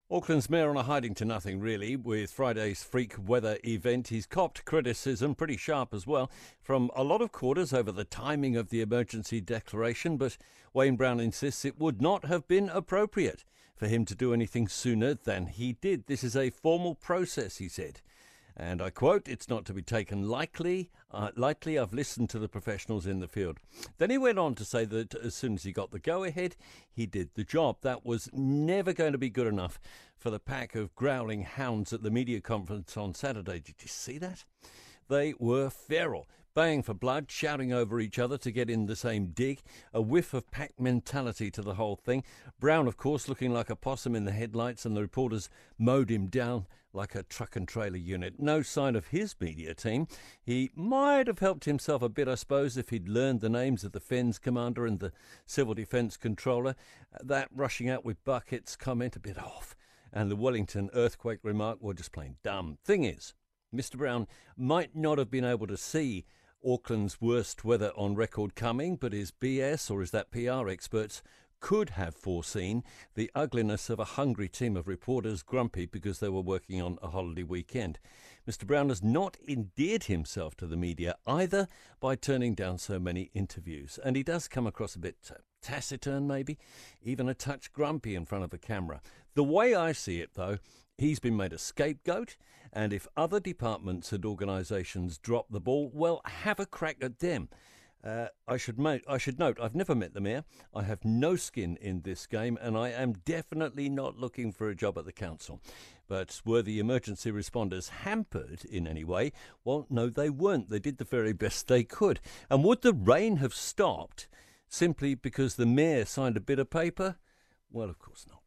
Auckland's mayor on a hiding to nothing, really, with Friday's freak weather event. He's copped criticism, pretty sharp as well, from a lot of quarters over the timing of the emergency declaration, but Wayne Brown insists it would not have been appropriate for him to do anything sooner than he did. This is a formal process, he said. And I quote, "It's not to be taken lightly. I've listened to the professionals in the field." Then he went on to say that as soon as he got the go-ahead, he did the job. That was never going to be good enough for the pack of growling hounds at the media conference on Saturday. Did you see that? They were feral, baying for blood, shouting over each other to get in the same dig, a whiff of pack mentality to the whole thing. Brown, of course, looking like a possum in the headlights, and the reporters mowed him down like a truck and trailer unit. No sign of his media team. He might have helped himself a bit, I suppose, if he'd learned the names of the FENS commander and the civil defence controller. That rushing out with buckets comment a bit off, and the Wellington earthquake remark were just plain dumb. Thing is, Mr. Brown might not have been able to see Auckland's worst weather on record coming, but his BS, or is that PR experts, could have foreseen the ugliness of a hungry team of reporters grumpy because they were working on a holiday weekend. Mr. Brown has not endeared himself to the media either by turning down so many interviews, and he does come across a bit taciturn, maybe, even a touch grumpy in front of a camera. The way I see it, though, he's been made a scapegoat, and if other departments and organisations drop the ball, well, have a crack at them. I should note, I've never met the mayor. I have no skin in this game, and I am definitely not looking for a job at the council. But were the emergency responders hampered in any way? Well, no, they weren't. They did the very best they could. And would the rain have stopped simply because the mayor signed a bit of paper? Well, of course not.